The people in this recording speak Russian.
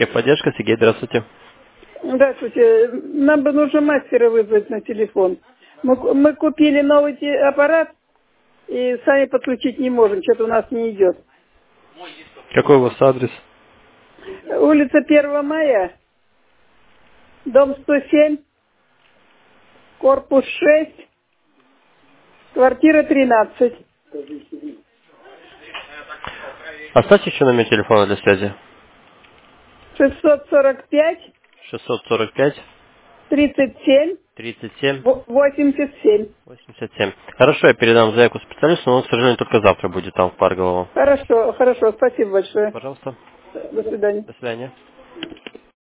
Техподдержка, Сергей, здравствуйте. Здравствуйте. Нам бы нужно мастера вызвать на телефон. Мы купили новый аппарат и сами подключить не можем. Что-то у нас не идет. Какой у вас адрес? Улица 1 мая, дом 107, корпус 6, квартира 13. Оставьте еще номер телефона для связи. 645, 645 37, 37 87. 87. Хорошо, я передам заявку специалисту, но он, к сожалению, только завтра будет там в Паргово. Хорошо, спасибо большое. Пожалуйста. До свидания. До свидания.